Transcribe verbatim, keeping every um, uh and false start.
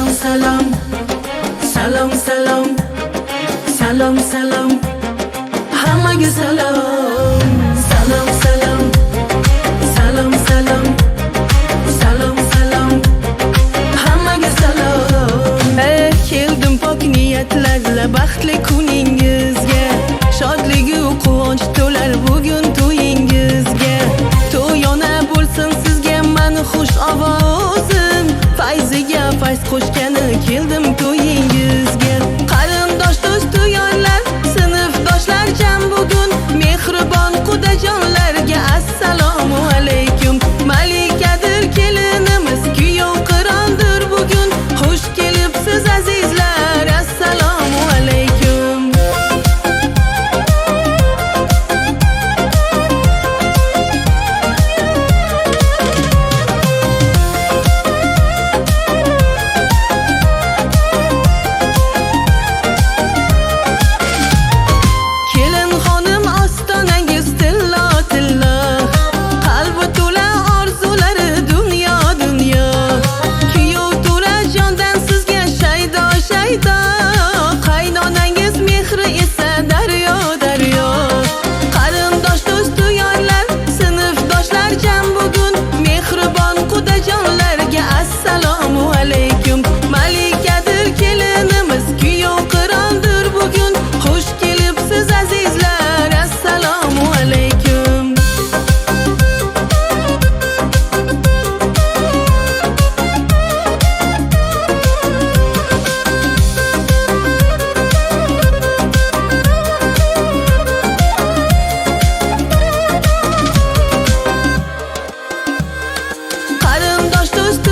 salom, salom salom, salom salom, hammaga salom, salom salom, salom salom, salom salom, hammaga salom. Ey keldim pok niyatlarla baxtli kuningizga, shodligu quvonch to'lar bugun to'yingizga. To'yona bo'lsin sizga mani xush ovozim, fayziga fayz qo'shgani keldim to'yingizga. Qarindosh do'stu yorlar, sinfdoshlar jam bugun, mehribon qudajonlarga assalomu alaykum. Malikadir kelinimiz, kuyov qiroldir bugun, xush kelibsiz azizlar, assalomu alaykum. Kelin xonim ostonangiz tillo tillo, qalbi to'la orzulari dunyo dunyo. Kuyov To'rajondan sizga shaydo shaydo, qaynonangiz mehri esa daryo daryo. Qarindosh do'stu yorlar, sinfdoshlar jam bugun, mehribon qudajonlarga assalomu alaykum. Malikadir kelinimiz, kuyov qiroldir bugun, xush kelibsiz azizlar, assalomu alaykum. Qarindosh do'stu